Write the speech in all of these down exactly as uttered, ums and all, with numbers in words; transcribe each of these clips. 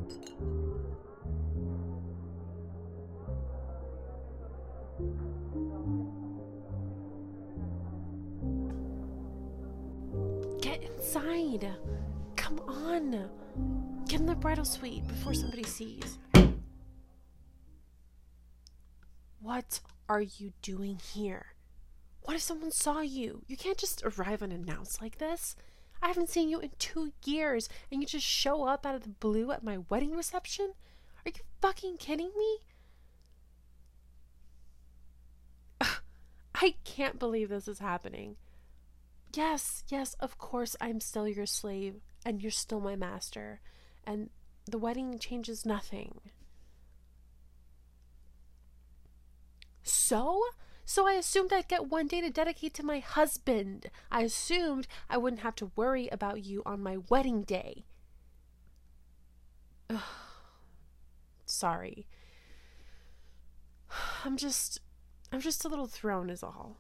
Get inside. Come on. Get in the bridal suite before somebody sees. What are you doing here? What if someone saw you? You can't just arrive unannounced like this. I haven't seen you in two years, and you just show up out of the blue at my wedding reception? Are you fucking kidding me? I can't believe this is happening. Yes, yes, of course I'm still your slave, and you're still my master, and the wedding changes nothing. So? So I assumed I'd get one day to dedicate to my husband. I assumed I wouldn't have to worry about you on my wedding day. Ugh. Sorry. I'm just... I'm just a little thrown is all.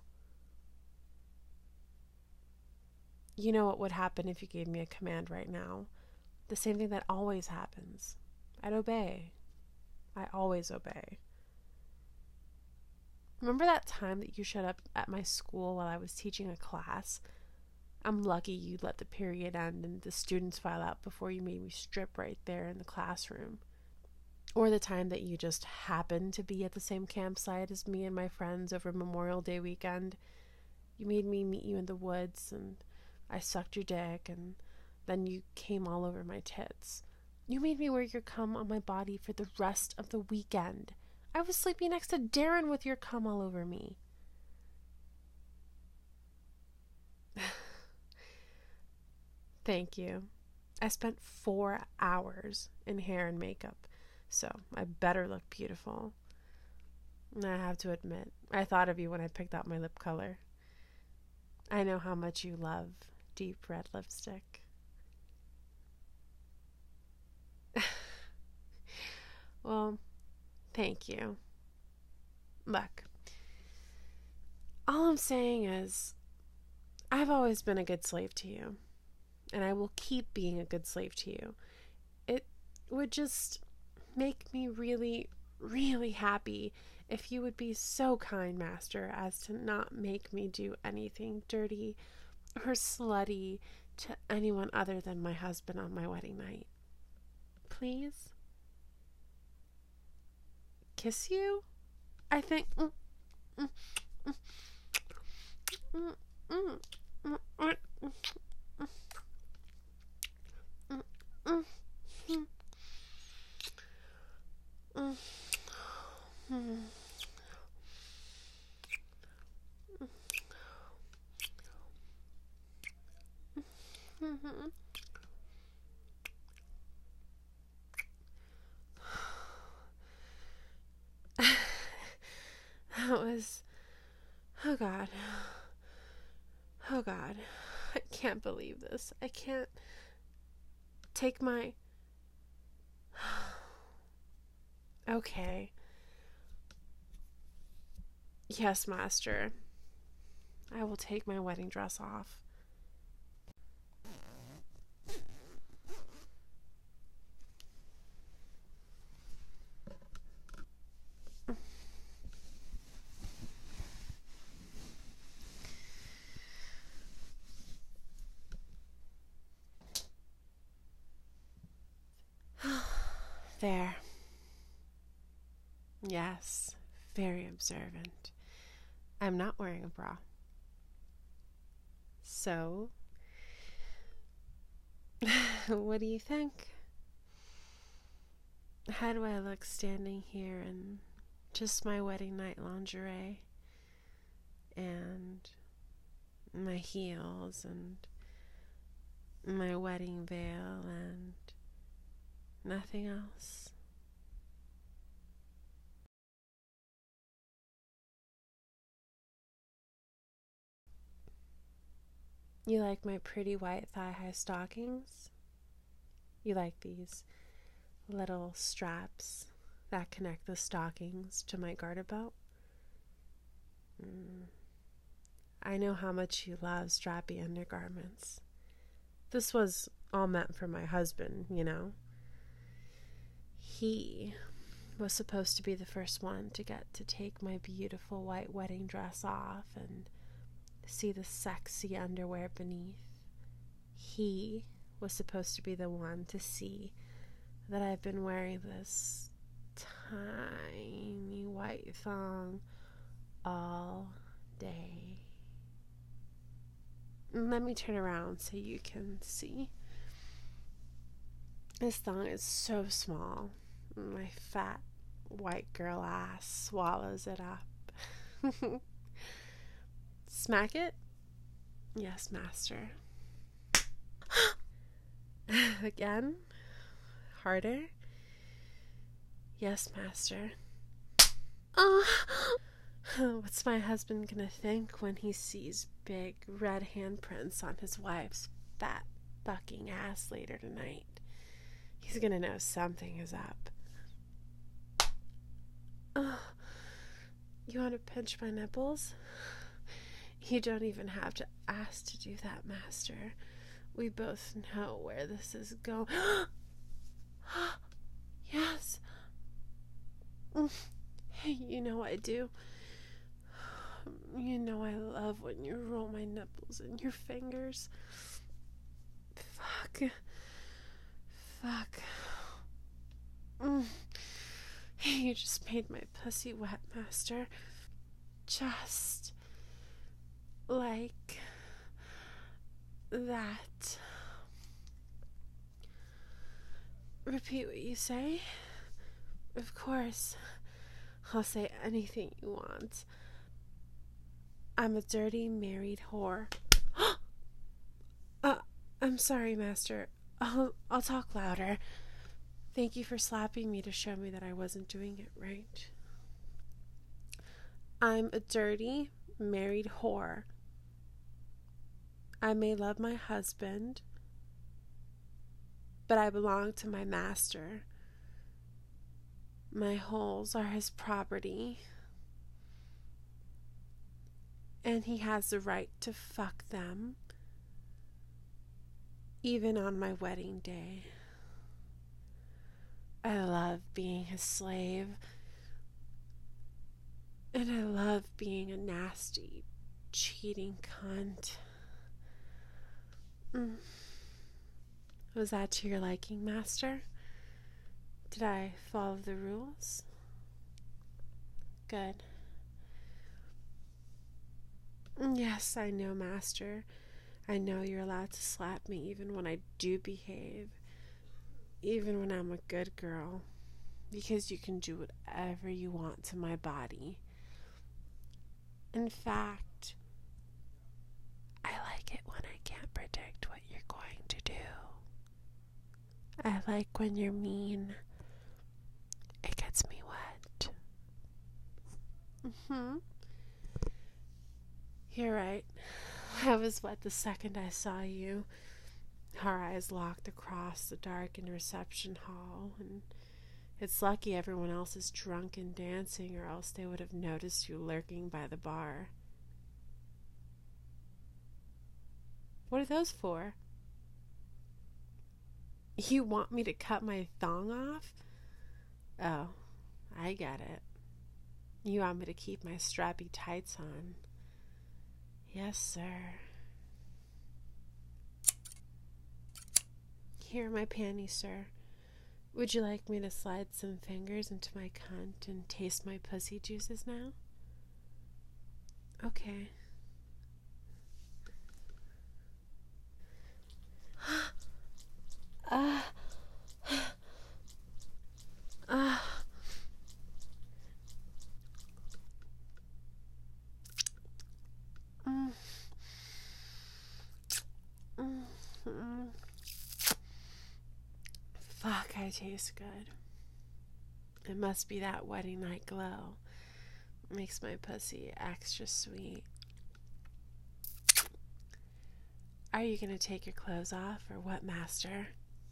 You know what would happen if you gave me a command right now? The same thing that always happens. I'd obey. I always obey. Remember that time that you showed up at my school while I was teaching a class? I'm lucky you let the period end and the students file out before you made me strip right there in the classroom. Or the time that you just happened to be at the same campsite as me and my friends over Memorial Day weekend. You made me meet you in the woods, and I sucked your dick, and then you came all over my tits. You made me wear your cum on my body for the rest of the weekend. I was sleeping next to Darren with your cum all over me. Thank you. I spent four hours in hair and makeup, so I better look beautiful. I have to admit, I thought of you when I picked out my lip color. I know how much you love deep red lipstick. Well, thank you. Look, all I'm saying is, I've always been a good slave to you, and I will keep being a good slave to you. It would just make me really, really happy if you would be so kind, Master, as to not make me do anything dirty or slutty to anyone other than my husband on my wedding night. Please? Kiss you? I think... Mm, mm, mm, mm, mm, mm, mm, mm, mm, mm, mm, mm. Mm-hmm. That was... Oh God. Oh God. I can't believe this. I can't take my... Okay. Yes, Master. I will take my wedding dress off. There. Yes, very observant. I'm not wearing a bra. So, what do you think? How do I look standing here in just my wedding night lingerie and my heels and my wedding veil and nothing else? You like my pretty white thigh-high stockings? You like these little straps that connect the stockings to my garter belt? Mm. I know how much you love strappy undergarments. This was all meant for my husband, you know? He was supposed to be the first one to get to take my beautiful white wedding dress off and see the sexy underwear beneath. He was supposed to be the one to see that I've been wearing this tiny white thong all day. Let me turn around so you can see. This thong is so small. My fat white girl ass swallows it up. Smack it? Yes, master. Again? Harder? Yes, master. Uh, what's my husband gonna think when he sees big red handprints on his wife's fat fucking ass later tonight? He's gonna know something is up. Uh, you want to pinch my nipples? You don't even have to ask to do that, master. We both know where this is going. Yes. You know I do. You know I love when you roll my nipples in your fingers. Fuck. Fuck. Mm. You just made my pussy wet, master. Just like that. Repeat what you say. Of course. I'll say anything you want. I'm a dirty married whore. uh, I'm sorry, master. I'll, I'll talk louder. Thank you for slapping me to show me that I wasn't doing it right. I'm a dirty married whore. I may love my husband, but I belong to my master. My holes are his property, and he has the right to fuck them, even on my wedding day. I love being his slave, and I love being a nasty, cheating cunt. Mm. Was that to your liking, master? Did I follow the rules? Good. Yes, I know, master. I know you're allowed to slap me even when I do behave. Even when I'm a good girl. Because you can do whatever you want to my body. In fact, I like it when I can't predict what you're going to do. I like when you're mean. It gets me wet. Mm-hmm. You're right. I was wet the second I saw you. Our eyes locked across the darkened reception hall, and it's lucky everyone else is drunk and dancing, or else they would have noticed you lurking by the bar. What are those for? You want me to cut my thong off? Oh, I get it. You want me to keep my strappy tights on. Yes, sir. Here are my panties, sir. Would you like me to slide some fingers into my cunt and taste my pussy juices now? Okay. Ah. Ah. Mm. Mm. Mm. Fuck, I taste good. It must be that wedding night glow. Makes my pussy extra sweet. Are you gonna take your clothes off or what, master?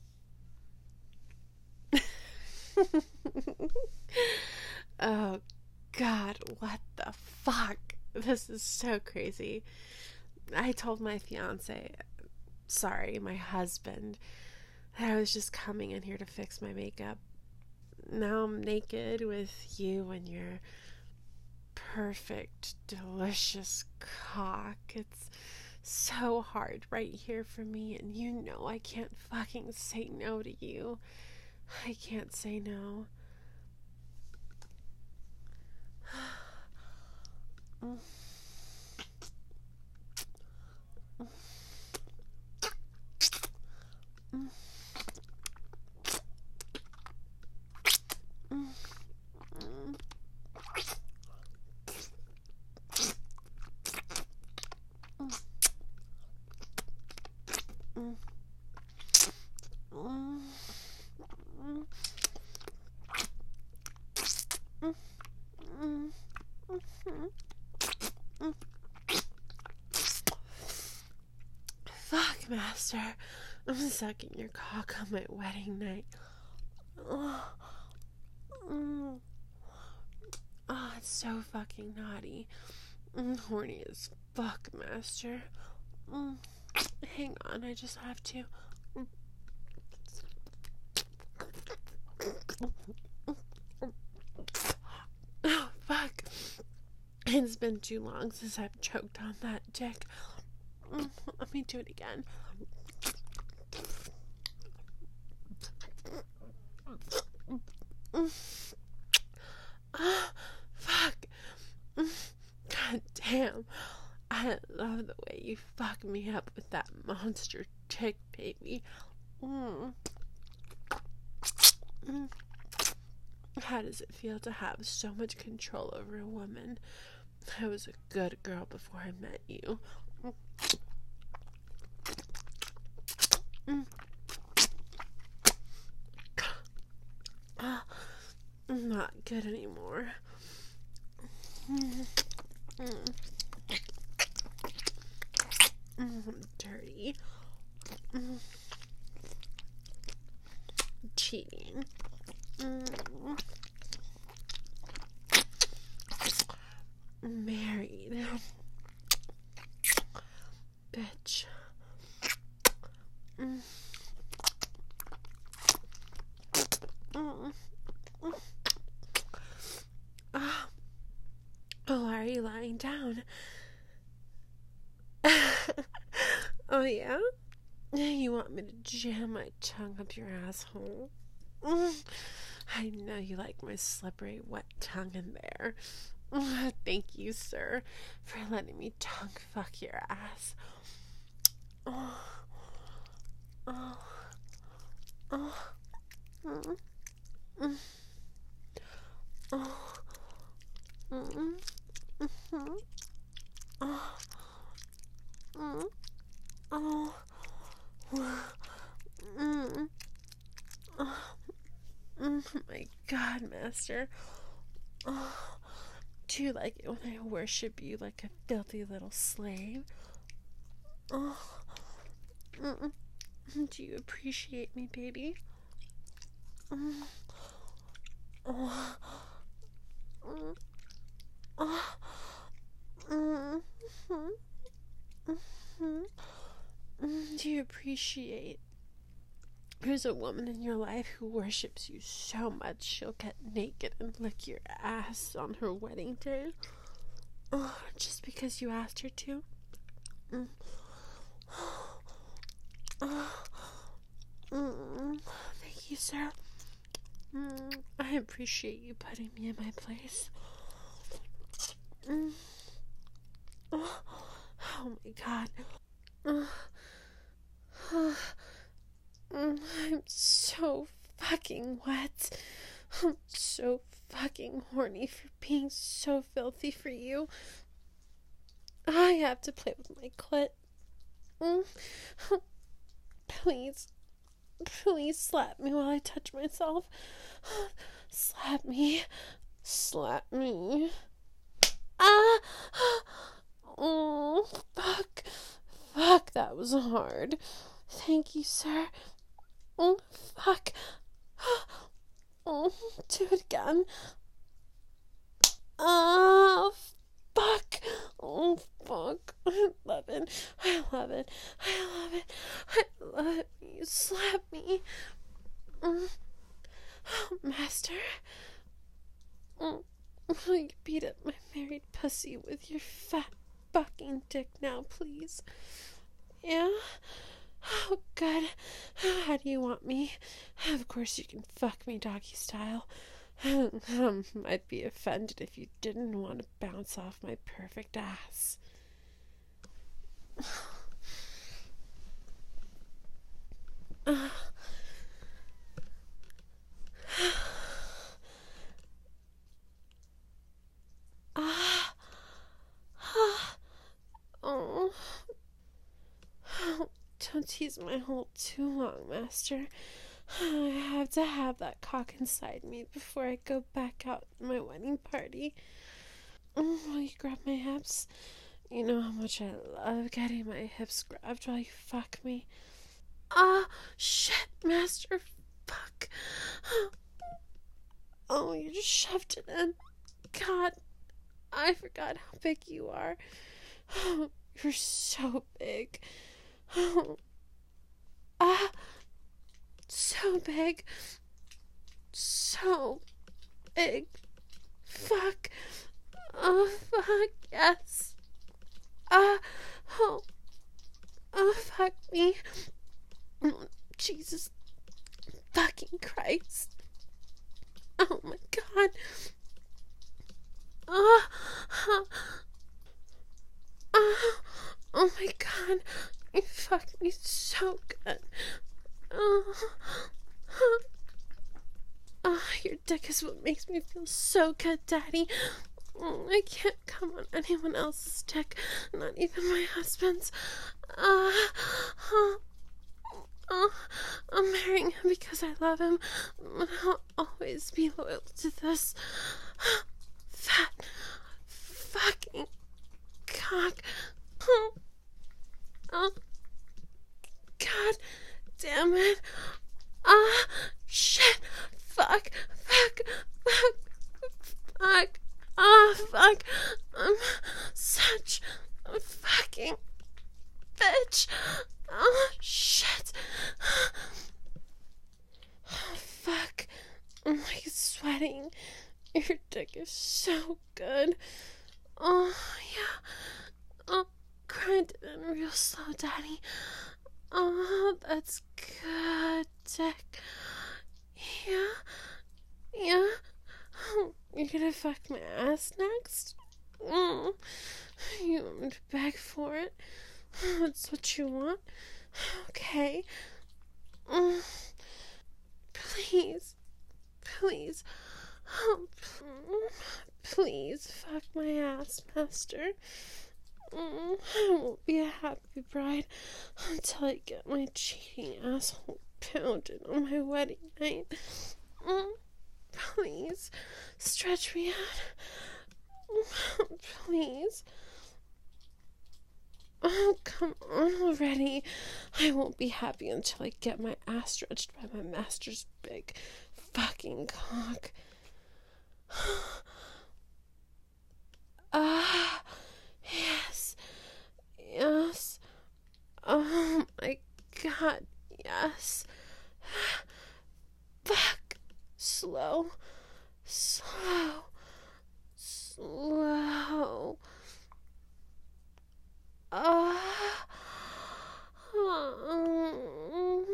Oh God, what the fuck? This is so crazy. I told my fiance, sorry, my husband, that I was just coming in here to fix my makeup. now I'm naked with you and your perfect, delicious cock. It's so hard right here for me, and you know I can't fucking say no to you. I can't say no. mm. Mm. Mm. Mm. Mm. Mm. Mm. Mm. Fuck, Master. I'm sucking your cock on my wedding night. Oh, mm. Oh, it's so fucking naughty. I'm horny as fuck, Master. Mm. Hang on, I just have to. Oh, fuck. It's been too long since I've choked on that dick. Mm. Let me do it again. Mm. Oh, fuck. Mm. God damn. I love the way you fuck me up with that monster dick, baby. Mm. Mm. How does it feel to have so much control over a woman? I was a good girl before I met you. Mm. I'm not good anymore. Mm. Mm. Mm. I'm dirty. Mm. Cheating. Mm. Married. Bitch. Mm. Mm. Oh. Oh, why are you lying down? Oh, yeah? You want me to jam my tongue up your asshole? Mm. I know you like my slippery, wet tongue in there. Mm. Thank you, sir, for letting me tongue fuck your ass. Oh. Oh. Oh. Mm. Mm. Oh. Mm. Mm-hmm. Oh. Mm. Oh. Mm. Oh. Mm. My God, Master. Oh. Do you like it when I worship you like a filthy little slave? Oh. Mm. Do you appreciate me, baby? Mm. Oh. Mm. Oh. Mm. Mm-hmm. Mm. Do you appreciate there's a woman in your life who worships you so much she'll get naked and lick your ass on her wedding day? Oh, just because you asked her to? Mm. Oh. Mm. Thank you, sir. Mm. I appreciate you putting me in my place. Mm. Oh. Oh my God. Oh. Oh. Mm. I'm so fucking wet. I'm so fucking horny for being so filthy for you. I have to play with my clit. Mm. Please. Please slap me while I touch myself. Slap me. Slap me. Ah! Oh, fuck. Fuck, that was hard. Thank you, sir. Oh, fuck. Oh, do it again. Oh, fuck. Oh, fuck. I love it. I love it. I love it. I love it. You slap me. Mm. Oh, master. Oh, will you beat up my married pussy with your fat fucking dick now, please? Yeah? Oh, good. How do you want me? Of course you can fuck me doggy style. Um, I'd be offended if you didn't want to bounce off my perfect ass. Uh, Ah, ah, oh, don't tease my hole too long, master. I have to have that cock inside me before I go back out to my wedding party. Will you grab my hips? You know how much I love getting my hips grabbed while you fuck me. Ah, shit, master, fuck. Oh, you just shoved it in. God, I forgot how big you are. Oh, you're so big. Oh, ah, so big. So big. Fuck. Oh, fuck, yes. Ah, oh, oh, fuck me. Oh, Jesus fucking Christ. Oh my God. Ah, oh, oh, oh my God. You fucked me so good. Oh, oh, oh, your dick is what makes me feel so good, Daddy. Oh, I can't come on anyone else's dick, not even my husband's. Uh, oh, oh, I'm marrying him because I love him, but I'll always be loyal to this fat fucking cock. Oh, oh, God damn it. Ah, uh, shit, fuck, fuck, fuck, fuck. Oh, fuck. I'm such a fucking bitch. Oh, shit. Oh, fuck. I'm like sweating. Your dick is so good. Oh, yeah. Oh, grind it in real slow, Daddy. Oh, that's good, dick. Yeah. Yeah. You're gonna fuck my ass next? Mm. You want me to beg for it? That's what you want? Okay. Mm. Please. Please. Oh, please fuck my ass, master. Mm. I won't be a happy bride until I get my cheating asshole pounded on my wedding night. Mm. Please, stretch me out. Please. Oh, come on already. I won't be happy until I get my ass stretched by my master's big fucking cock. Ah, yes. Yes. Oh my God, yes. Fuck. Slow, slow, slow. Ah, oh,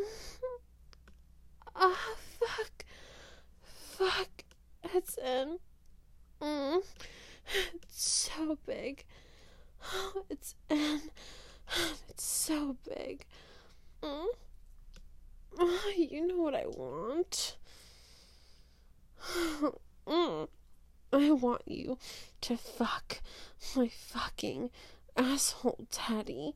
oh, fuck, fuck, it's in. Mm. It's so big. Oh, it's in. It's so big. Mm. Oh, you know what I want. Mm. I want you to fuck my fucking asshole, Daddy.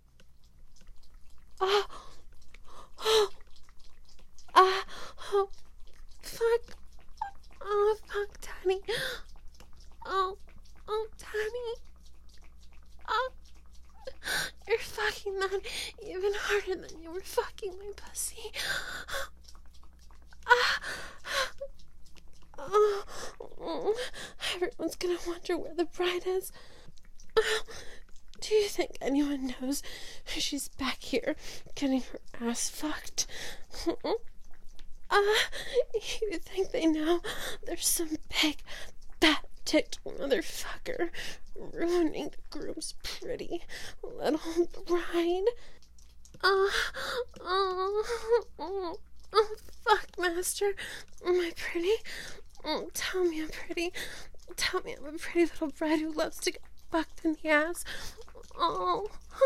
Oh, oh, ah, oh, fuck, oh, fuck, Daddy. Oh, oh, Daddy. Oh, you're fucking that even harder than you were fucking my pussy. Ah. Oh, everyone's gonna wonder where the bride is. Oh, do you think anyone knows she's back here getting her ass fucked? Ah, you think they know there's some big, fat, ticked motherfucker ruining the groom's pretty little bride? Oh, oh, oh, oh, fuck, Master. My pretty. Oh, tell me I'm pretty. Tell me I'm a pretty little bride who loves to get fucked in the ass. Oh,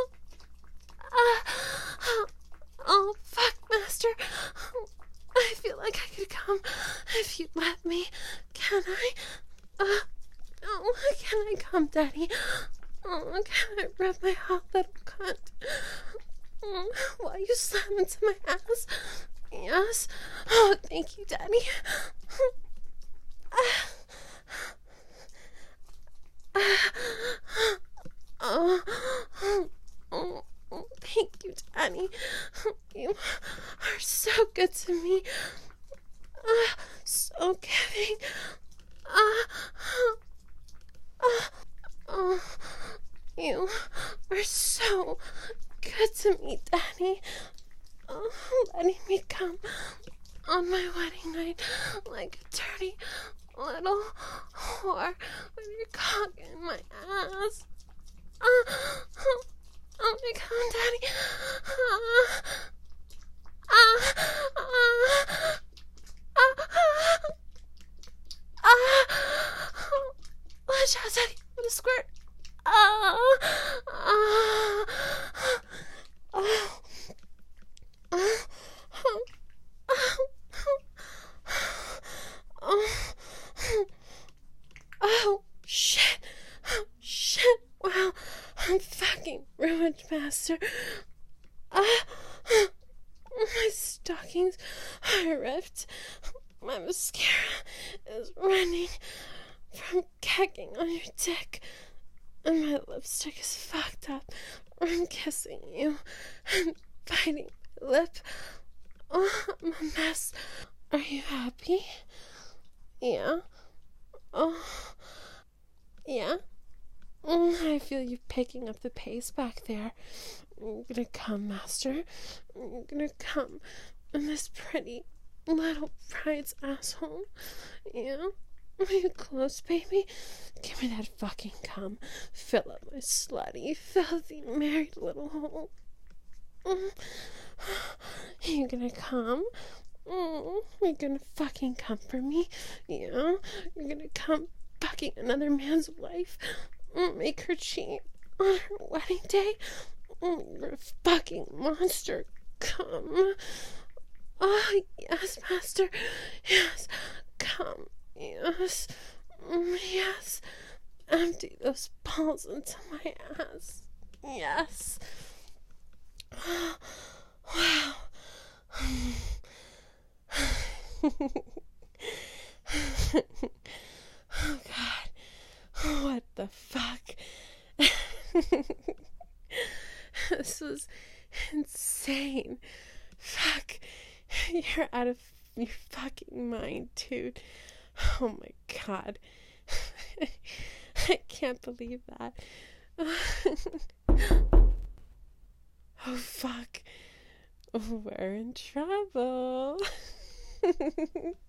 ah, oh, fuck, Master. I feel like I could come if you'd let me. Can I? Uh, oh, can I come, Daddy? Oh, can I rub my hot little cunt? Oh, while you slam into my ass? Yes. Oh, thank you, Daddy. Oh, oh, oh, thank you, Daddy. You are so good to me. Uh, so giving. Uh, uh, oh, you are so good to me, Daddy. Oh, letting me come on my wedding night like a dirty little whore with your cock in my ass. Uh, oh, oh my God, Daddy. Uh, uh, uh, uh, uh, uh, watch out, Daddy. I'm gonna squirt. Uh, uh, oh. Oh, oh, oh, oh, shit, oh, shit, wow, I'm fucking ruined, Master. Ah, uh, my stockings are ripped, my mascara is running from kecking on your dick, and my lipstick is fucked up from kissing you and biting lip. Oh, I'm a mess. Are you happy? Yeah. Oh, yeah. Mm, I feel you picking up the pace back there. You're gonna come, Master. You're gonna come in this pretty little bride's asshole. Yeah. Are you close, baby? Give me that fucking cum. Fill up my slutty, filthy, married little hole. Mm. You gonna come? Mm. You're gonna fucking come for me? Yeah? You're gonna come fucking another man's wife? Mm. Make her cheat on her wedding day? Mm. You're a fucking monster. Come. Oh, yes, Master. Yes. Come. Yes. Mm. Yes. Empty those balls into my ass. Yes. Wow. Oh God. What the fuck? This was insane. Fuck. You're out of your fucking mind, dude. Oh my God. I can't believe that. Oh, fuck. We're in trouble.